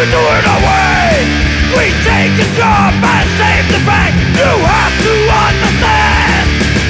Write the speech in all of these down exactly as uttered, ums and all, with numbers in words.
do it our way. We take the job and save the bank. You have to understand.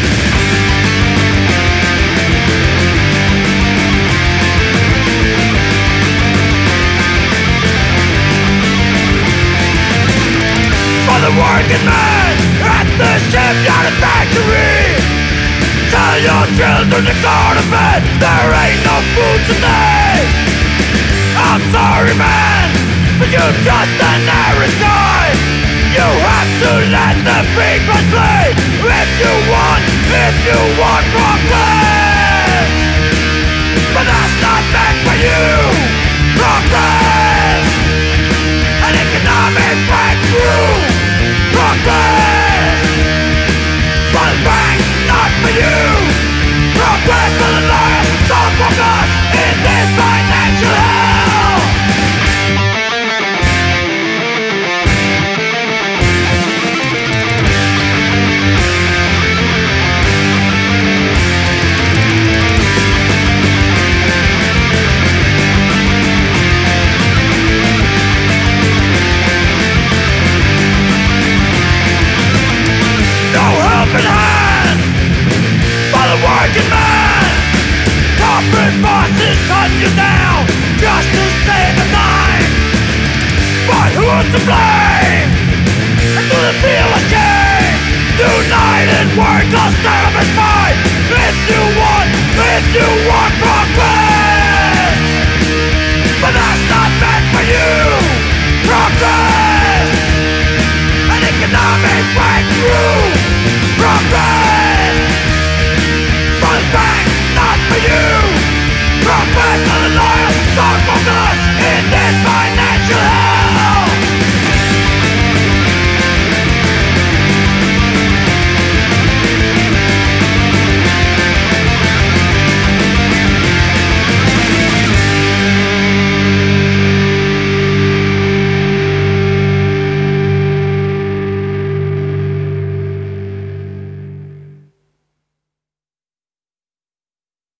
For the working man at the shipyard and factory, tell your children to go to bed. There ain't no food today. I'm sorry, man, but you're just an average guy. You have to let the people play. If you want, if you want progress, but that's not meant for you. Progress, an economic breakthrough. Progress, for the bank, not for you. Progress for the lawyers and stockbrokers in this financial hell. No helping hand for the working man. Corporate bosses cut you down just to save a dime. But who's to blame? And do they feel ashamed? United workers stand up and fight. If you want, if you want progress.